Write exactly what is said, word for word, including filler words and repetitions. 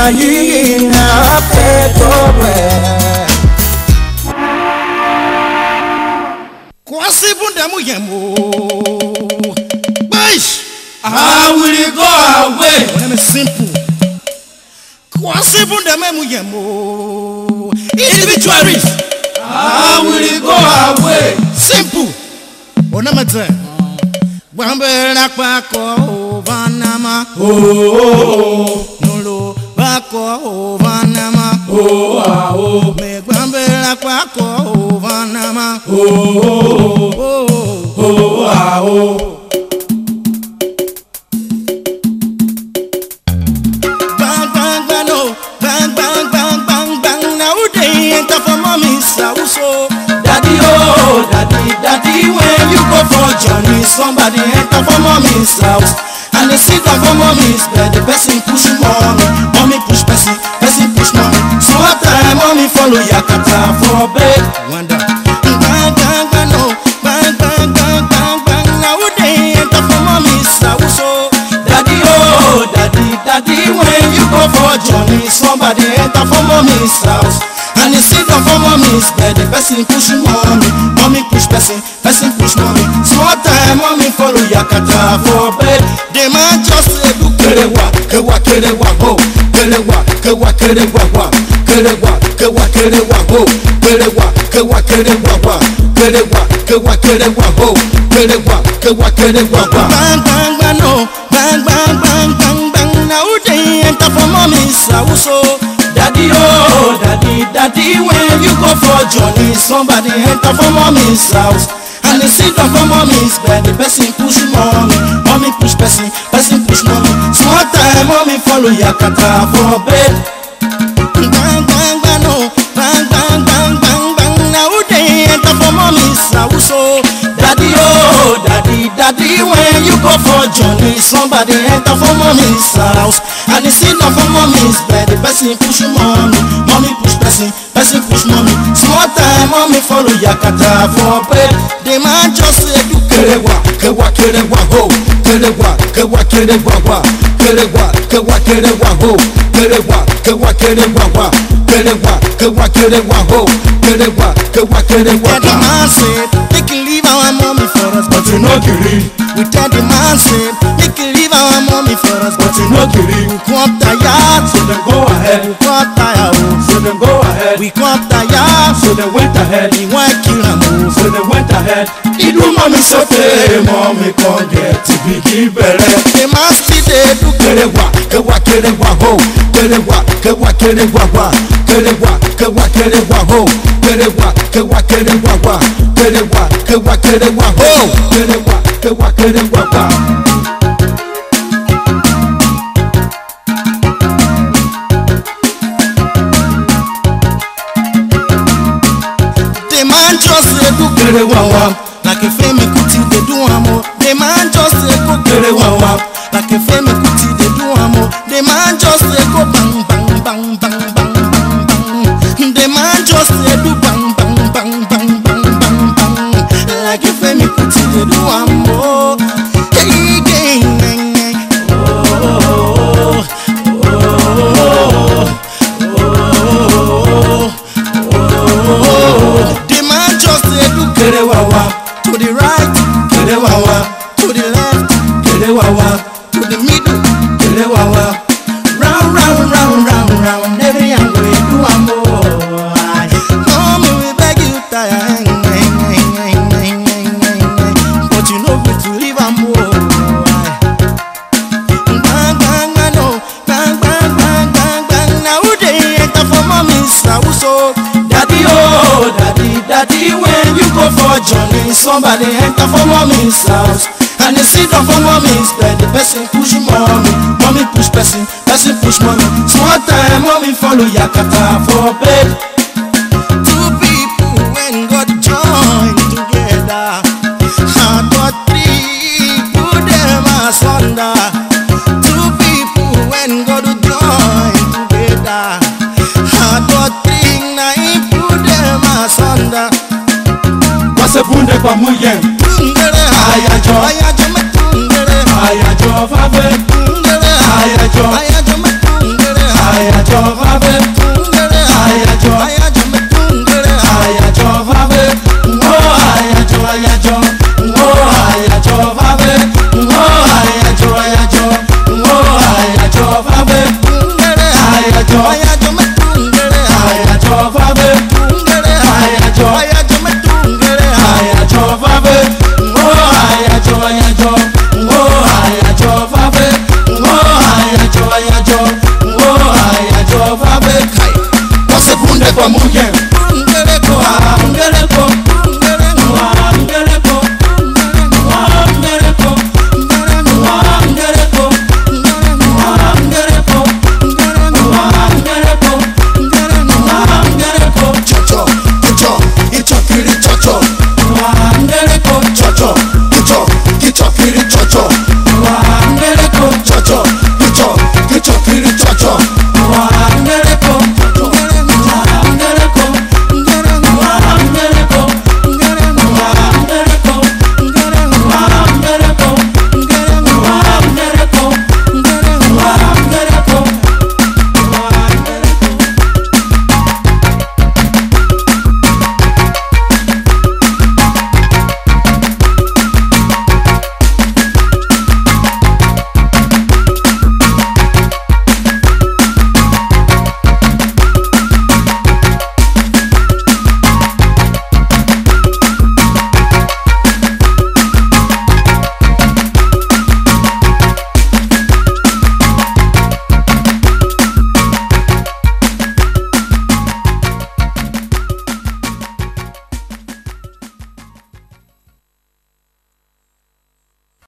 na yi na pekowe. Kwasi bunda muyemo. Baish. How will it go away? Name is simple. Kwasi bunda muyemo. Individualist. How will it go away? Simple. Onamate. Bambela kwako vanama. Oh, Nolo bako vanama. oh, ah, oh, Me bambela kwako vanama. oh, Oh, oh, ah, oh. bang bang bang no, bang bang bang bang bang. Now they enter for mommy's house. Oh, Daddy, oh, daddy, daddy, when you go for journey, somebody enter for mommy's house. And they sit down for mommy's bed, the person push mommy, mommy push person, person push mommy. So after mommy follow Yakata for bed. wonder. Bang bang bang no, bang bang bang bang bang. Now they enter for mommy's house. Oh, Daddy, oh, daddy, daddy, when you go for journey, somebody enter for mommy's house. And they sit down for mommy's bed, the person push mommy, mommy push person, person push mommy. So after mommy follow Yakata for bed. the man just say do Kerewa, kewa, kerewa, ho. Kerewa, kewa, kerewa, wa. Kerewa, kewa, kerewa, ho. Kerewa, kewa, kerewa, wa. Kerewa, kewa, kerewa, ho. Kerewa, kewa, kerewa, wa. bang bang bang no, bang bang bang bang bang. Now they enter for mommy's house. Oh, Daddy, oh, daddy, daddy, when you go for journey, somebody enter for mommy's house. And they sit down for mommy's bed, the person push mommy, mommy push person, person push mommy. Small time, mommy follow Yakata for bed. bang bang bang no, bang bang bang bang bang. Now they enter for mommy's house. Oh, Daddy, oh, daddy, daddy, when you go for journey, somebody enter for mommy's house. And they sit down for mommy's bed, the person push mommy, mommy push person, person push mommy. Small time, mommy follow Yakata for bed. the man just say do Kerewa, kewa, kerewa, ho. Kerewa, kewa, kerewa, wa. Kerewa, kewa, kerewa, ho. Kerewa, kewa, kerewa, wa. Kerewa, kewa, kerewa, ho. Kerewa, kewa, kerewa, Tell the wa. man say they can leave our mommy for us, but But you no kiri, we tell the man say they can leave our mommy for us, but but you no kiri. we come tired, So then go ahead, we come tired, oh. so then go ahead. we come tired, So they went ahead, we want kill am, oh. so they went ahead. Idu mommy sote, mommy can't get to be given. The man still dey do Kerewa, kewa, kerewa, ho. Kerewa, kewa, kerewa, wa. Kerewa, kewa, kerewa, ho. Kerewa, kewa, kerewa, wa. Kerewa, kewa, kerewa, ho. Kerewa, kewa, kerewa, wa. the man just say do Kerewa, wa. like a Femi Kuti dey do am, oh. The man just say go Kerewa, wa. like a Femi Kuti dey do am, oh. The man just say go bang bang bang bang bang bang bang. The man just say do bang bang bang bang bang bang bang. Like a Femi Kuti dey do am, oh. Hey, hey, hey, hey. Oh, oh, oh, oh, oh. The man just say do Kerewa, wa. to the right, Kerewa, wa. to the left, Kerewa, wa. to the middle. Kerewa, wa. Round, round, round, round, round, every angle we do a more. Mommy, we beg you, tire, but you know we to leave a more. Bang, bang, bang, no, bang, bang, bang, bang, bang. Now they enter for mommy's house, oh. Daddy, oh, daddy, daddy, when you go for journey, somebody enter for mommy's house. And they sit down for mommy's bed, the person push mommy, mommy push person, person push mommy. Small time, mommy follow Yakata for bed. Two people when God join together, I got three, put them asunder. Two people when God join together, I got three, nine, put them asunder. What's a bunde pa muyen? Tungere, Ayajo. ayajo me tungere, Ayajo fafe. tungere, Ayajo. ayajo me tungere, Ayajo. vabe, ayajo, ayajo me kungere, ayajo vabe, oh ayajo ayajo, oh ayajo vabe, oh ayajo ayajo, oh ayajo vabe, kungere, ayajo, ayajo me kungere, ayajo vabe, kungere, ayajo, ayajo me kungere, ayajo vabe, oh ayajo ayajo, oh ayajo vabe, oh ayajo ayajo, oh ayajo vabe. kai, Wase bunde kwa munye, kungere ko, wa mungere ko, kungere ko, wa mungere ko, wa mungere ko, wa mungere ko, wa mungere ko, wa mungere ko, wa mungere ko, chocho, kicho, kicho kiri chocho, wa mungere ko, chocho, kicho, kicho kiri chocho, wa mungere ko, chocho, kicho, kicho kiri chocho.